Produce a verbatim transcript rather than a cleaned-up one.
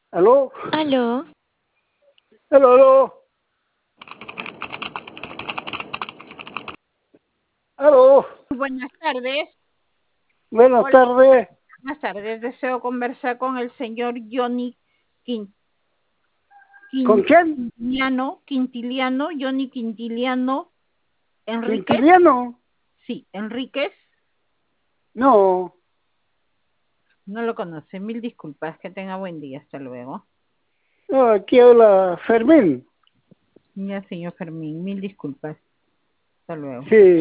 ¿Aló? Aló, ¿Aló, aló? ¿Aló? Buenas tardes. Buenas Hola, tardes. buenas tardes. Deseo conversar con el señor Johnny Quin- ¿Con quién? Quintiliano, Quintiliano, Johnny Quintiliano Enríquez. ¿Quintiliano? Sí, Enríquez. No. No lo conoce. Mil disculpas. Que tenga buen día. Hasta luego. No, aquí habla Fermín. Ya, señor Fermín. Mil disculpas. Hasta luego. Sí.